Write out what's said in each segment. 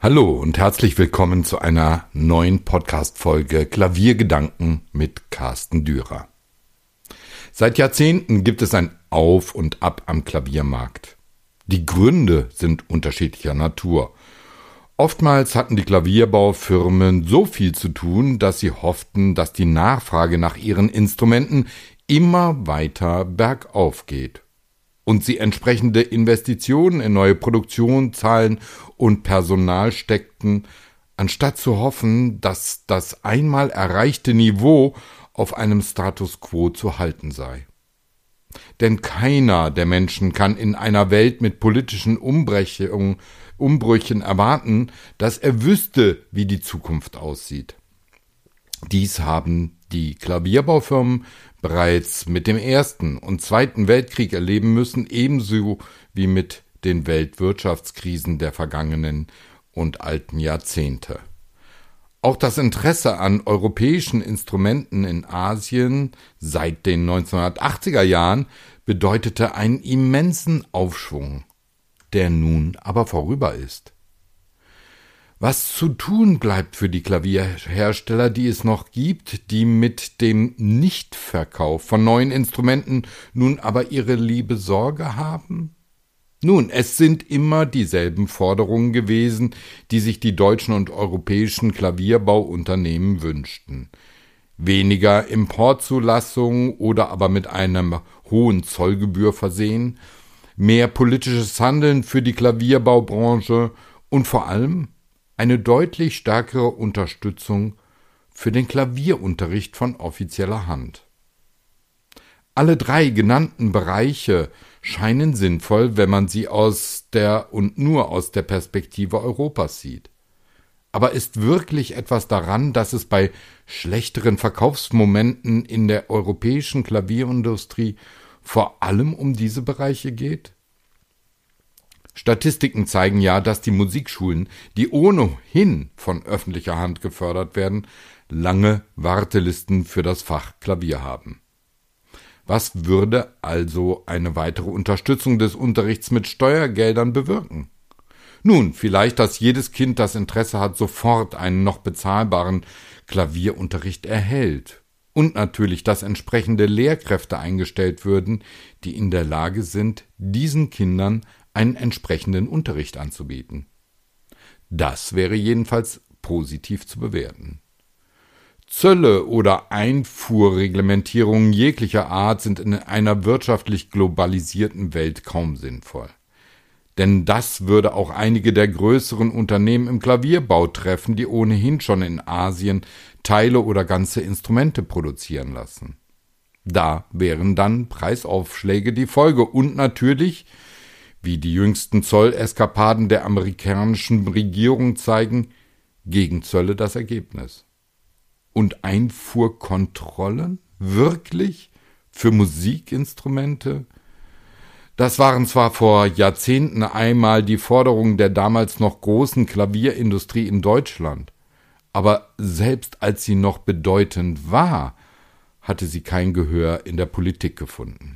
Hallo und herzlich willkommen zu einer neuen Podcast-Folge Klaviergedanken mit Carsten Dürer. Seit Jahrzehnten gibt es ein Auf und Ab am Klaviermarkt. Die Gründe sind unterschiedlicher Natur. Oftmals hatten die Klavierbaufirmen so viel zu tun, dass sie hofften, dass die Nachfrage nach ihren Instrumenten immer weiter bergauf geht und sie entsprechende Investitionen in neue Produktionszahlen und Personal steckten, anstatt zu hoffen, dass das einmal erreichte Niveau auf einem Status quo zu halten sei. Denn keiner der Menschen kann in einer Welt mit politischen Umbrüchen erwarten, dass er wüsste, wie die Zukunft aussieht. Dies haben die Klavierbaufirmen bereits mit dem Ersten und Zweiten Weltkrieg erleben müssen, ebenso wie mit den Weltwirtschaftskrisen der vergangenen und alten Jahrzehnte. Auch das Interesse an europäischen Instrumenten in Asien seit den 1980er Jahren bedeutete einen immensen Aufschwung, der nun aber vorüber ist. Was zu tun bleibt für die Klavierhersteller, die es noch gibt, die mit dem Nichtverkauf von neuen Instrumenten nun aber ihre liebe Sorge haben? Nun, es sind immer dieselben Forderungen gewesen, die sich die deutschen und europäischen Klavierbauunternehmen wünschten. Weniger Importzulassung oder aber mit einer hohen Zollgebühr versehen, mehr politisches Handeln für die Klavierbaubranche und vor allem eine deutlich stärkere Unterstützung für den Klavierunterricht von offizieller Hand. Alle drei genannten Bereiche scheinen sinnvoll, wenn man sie nur aus der Perspektive Europas sieht. Aber ist wirklich etwas daran, dass es bei schlechteren Verkaufsmomenten in der europäischen Klavierindustrie vor allem um diese Bereiche geht? Statistiken zeigen ja, dass die Musikschulen, die ohnehin von öffentlicher Hand gefördert werden, lange Wartelisten für das Fach Klavier haben. Was würde also eine weitere Unterstützung des Unterrichts mit Steuergeldern bewirken? Nun, vielleicht, dass jedes Kind, das Interesse hat, sofort einen noch bezahlbaren Klavierunterricht erhält. Und natürlich, dass entsprechende Lehrkräfte eingestellt würden, die in der Lage sind, diesen Kindern einen entsprechenden Unterricht anzubieten. Das wäre jedenfalls positiv zu bewerten. Zölle oder Einfuhrreglementierungen jeglicher Art sind in einer wirtschaftlich globalisierten Welt kaum sinnvoll. Denn das würde auch einige der größeren Unternehmen im Klavierbau treffen, die ohnehin schon in Asien Teile oder ganze Instrumente produzieren lassen. Da wären dann Preisaufschläge die Folge und natürlich, wie die jüngsten Zolleskapaden der amerikanischen Regierung zeigen, Gegenzölle das Ergebnis. Und Einfuhrkontrollen? Wirklich? Für Musikinstrumente? Das waren zwar vor Jahrzehnten einmal die Forderungen der damals noch großen Klavierindustrie in Deutschland, aber selbst als sie noch bedeutend war, hatte sie kein Gehör in der Politik gefunden.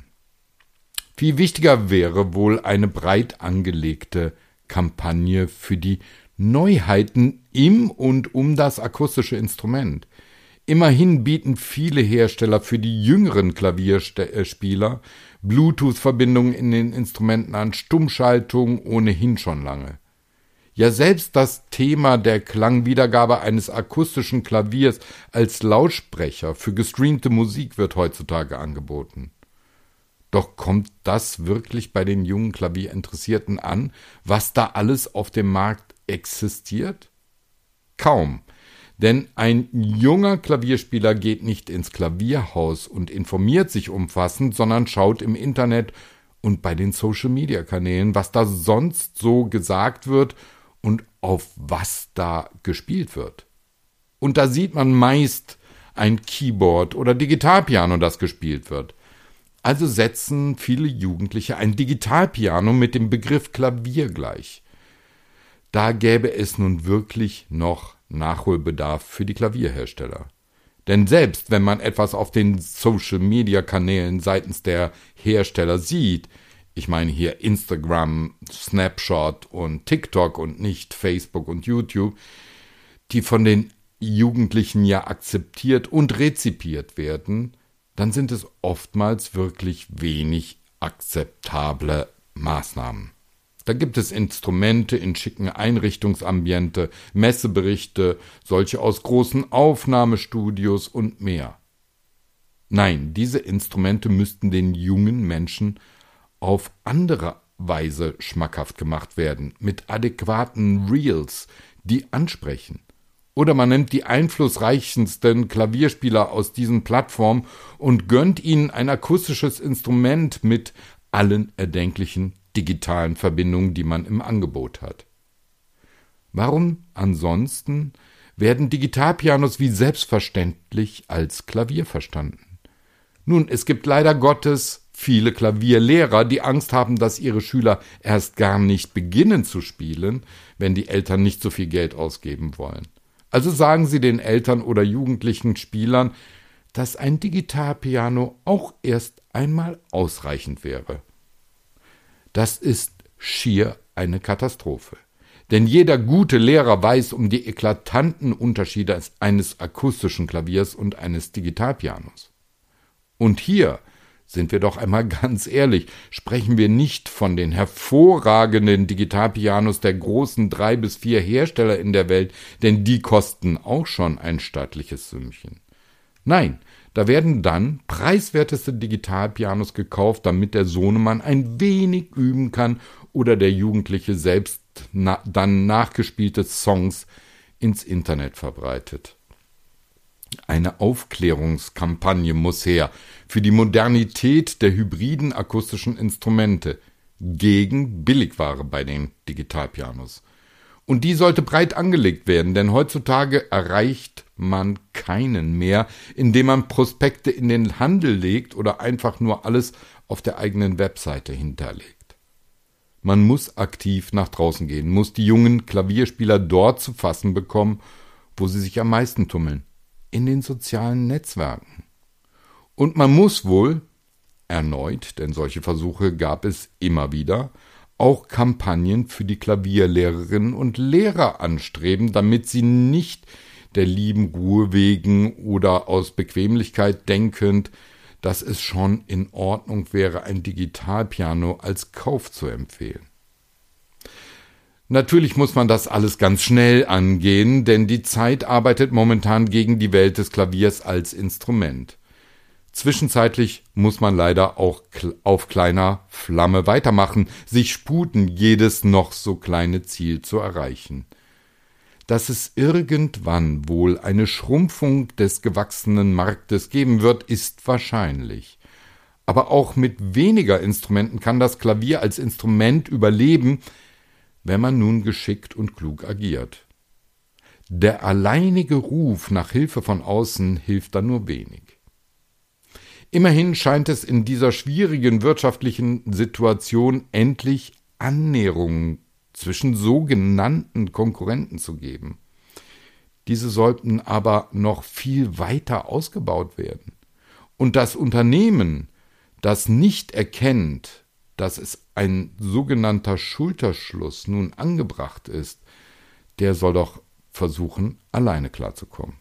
Viel wichtiger wäre wohl eine breit angelegte Kampagne für die Neuheiten im und um das akustische Instrument. Immerhin bieten viele Hersteller für die jüngeren Klavierspieler Bluetooth-Verbindungen in den Instrumenten an, Stummschaltung ohnehin schon lange. Ja, selbst das Thema der Klangwiedergabe eines akustischen Klaviers als Lautsprecher für gestreamte Musik wird heutzutage angeboten. Doch kommt das wirklich bei den jungen Klavierinteressierten an, was da alles auf dem Markt existiert? Kaum, denn ein junger Klavierspieler geht nicht ins Klavierhaus und informiert sich umfassend, sondern schaut im Internet und bei den Social-Media-Kanälen, was da sonst so gesagt wird und auf was da gespielt wird. Und da sieht man meist ein Keyboard oder Digitalpiano, das gespielt wird. Also setzen viele Jugendliche ein Digitalpiano mit dem Begriff Klavier gleich. Da gäbe es nun wirklich noch Nachholbedarf für die Klavierhersteller. Denn selbst wenn man etwas auf den Social-Media-Kanälen seitens der Hersteller sieht, Ich meine hier Instagram, Snapchat und TikTok und nicht Facebook und YouTube, die von den Jugendlichen ja akzeptiert und rezipiert werden, dann sind es oftmals wirklich wenig akzeptable Maßnahmen. Da gibt es Instrumente in schicken Einrichtungsambiente, Messeberichte, solche aus großen Aufnahmestudios und mehr. Nein, diese Instrumente müssten den jungen Menschen auf andere Weise schmackhaft gemacht werden, mit adäquaten Reels, die ansprechen. Oder man nimmt die einflussreichendsten Klavierspieler aus diesen Plattformen und gönnt ihnen ein akustisches Instrument mit allen erdenklichen digitalen Verbindungen, die man im Angebot hat. Warum ansonsten werden Digitalpianos wie selbstverständlich als Klavier verstanden? Nun, es gibt leider Gottes viele Klavierlehrer, die Angst haben, dass ihre Schüler erst gar nicht beginnen zu spielen, wenn die Eltern nicht so viel Geld ausgeben wollen. Also sagen Sie den Eltern oder jugendlichen Spielern, dass ein Digitalpiano auch erst einmal ausreichend wäre. Das ist schier eine Katastrophe. Denn jeder gute Lehrer weiß um die eklatanten Unterschiede eines akustischen Klaviers und eines Digitalpianos. Und hier, sind wir doch einmal ganz ehrlich, sprechen wir nicht von den hervorragenden Digitalpianos der großen 3 bis 4 Hersteller in der Welt, denn die kosten auch schon ein stattliches Sümmchen. Nein, da werden dann preiswerteste Digitalpianos gekauft, damit der Sohnemann ein wenig üben kann oder der Jugendliche selbst dann nachgespielte Songs ins Internet verbreitet. Eine Aufklärungskampagne muss her für die Modernität der hybriden akustischen Instrumente gegen Billigware bei den Digitalpianos. Und die sollte breit angelegt werden, denn heutzutage erreicht man keinen mehr, indem man Prospekte in den Handel legt oder einfach nur alles auf der eigenen Webseite hinterlegt. Man muss aktiv nach draußen gehen, muss die jungen Klavierspieler dort zu fassen bekommen, wo sie sich am meisten tummeln. In den sozialen Netzwerken. Und man muss wohl, erneut, denn solche Versuche gab es immer wieder, auch Kampagnen für die Klavierlehrerinnen und Lehrer anstreben, damit sie nicht der lieben Ruhe wegen oder aus Bequemlichkeit denkend, dass es schon in Ordnung wäre, ein Digitalpiano als Kauf zu empfehlen. Natürlich muss man das alles ganz schnell angehen, denn die Zeit arbeitet momentan gegen die Welt des Klaviers als Instrument. Zwischenzeitlich muss man leider auch auf kleiner Flamme weitermachen, sich sputen, jedes noch so kleine Ziel zu erreichen. Dass es irgendwann wohl eine Schrumpfung des gewachsenen Marktes geben wird, ist wahrscheinlich. Aber auch mit weniger Instrumenten kann das Klavier als Instrument überleben, wenn man nun geschickt und klug agiert. Der alleinige Ruf nach Hilfe von außen hilft dann nur wenig. Immerhin scheint es in dieser schwierigen wirtschaftlichen Situation endlich Annäherungen zwischen sogenannten Konkurrenten zu geben. Diese sollten aber noch viel weiter ausgebaut werden. Und das Unternehmen, das nicht erkennt, dass es ein sogenannter Schulterschluss nun angebracht ist, der soll doch versuchen, alleine klarzukommen.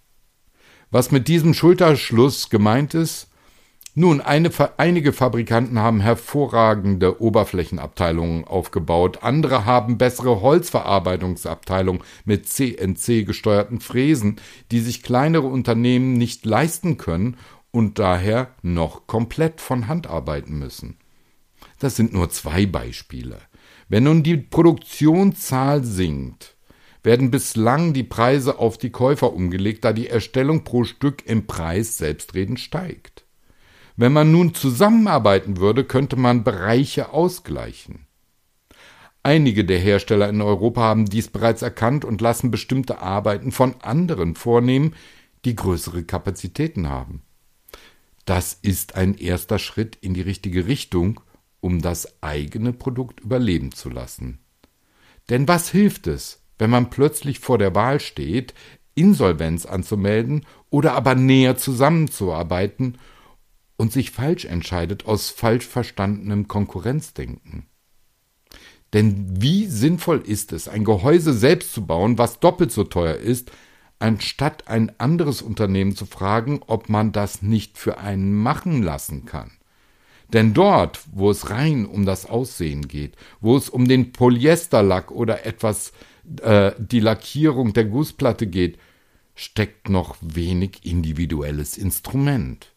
Was mit diesem Schulterschluss gemeint ist? Nun, einige Fabrikanten haben hervorragende Oberflächenabteilungen aufgebaut, andere haben bessere Holzverarbeitungsabteilungen mit CNC-gesteuerten Fräsen, die sich kleinere Unternehmen nicht leisten können und daher noch komplett von Hand arbeiten müssen. Das sind nur 2 Beispiele. Wenn nun die Produktionszahl sinkt, werden bislang die Preise auf die Käufer umgelegt, da die Erstellung pro Stück im Preis selbstredend steigt. Wenn man nun zusammenarbeiten würde, könnte man Bereiche ausgleichen. Einige der Hersteller in Europa haben dies bereits erkannt und lassen bestimmte Arbeiten von anderen vornehmen, die größere Kapazitäten haben. Das ist ein erster Schritt in die richtige Richtung, um das eigene Produkt überleben zu lassen. Denn was hilft es, wenn man plötzlich vor der Wahl steht, Insolvenz anzumelden oder aber näher zusammenzuarbeiten und sich falsch entscheidet aus falsch verstandenem Konkurrenzdenken. Denn wie sinnvoll ist es, ein Gehäuse selbst zu bauen, was doppelt so teuer ist, anstatt ein anderes Unternehmen zu fragen, ob man das nicht für einen machen lassen kann? Denn dort, wo es rein um das Aussehen geht, wo es um den Polyesterlack oder die Lackierung der Gussplatte geht, steckt noch wenig individuelles Instrument.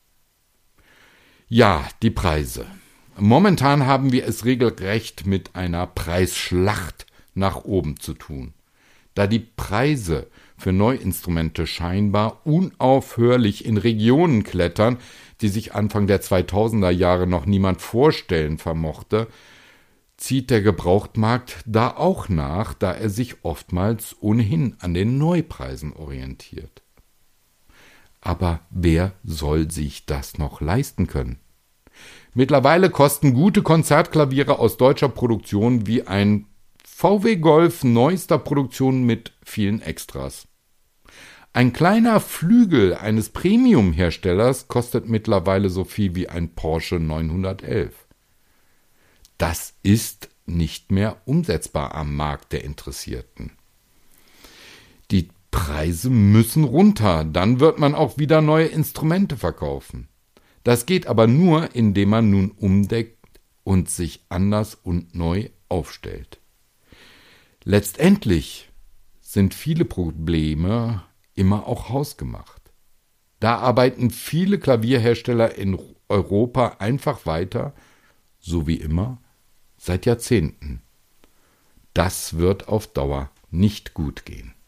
Ja, die Preise. Momentan haben wir es regelrecht mit einer Preisschlacht nach oben zu tun. Da die Preise für Neuinstrumente scheinbar unaufhörlich in Regionen klettern, die sich Anfang der 2000er Jahre noch niemand vorstellen vermochte, zieht der Gebrauchtmarkt da auch nach, da er sich oftmals ohnehin an den Neupreisen orientiert. Aber wer soll sich das noch leisten können? Mittlerweile kosten gute Konzertklaviere aus deutscher Produktion wie ein VW Golf neuester Produktion mit vielen Extras. Ein kleiner Flügel eines Premium-Herstellers kostet mittlerweile so viel wie ein Porsche 911. Das ist nicht mehr umsetzbar am Markt der Interessierten. Die Preise müssen runter, dann wird man auch wieder neue Instrumente verkaufen. Das geht aber nur, indem man nun umdenkt und sich anders und neu aufstellt. Letztendlich sind viele Probleme immer auch hausgemacht. Da arbeiten viele Klavierhersteller in Europa einfach weiter, so wie immer, seit Jahrzehnten. Das wird auf Dauer nicht gut gehen.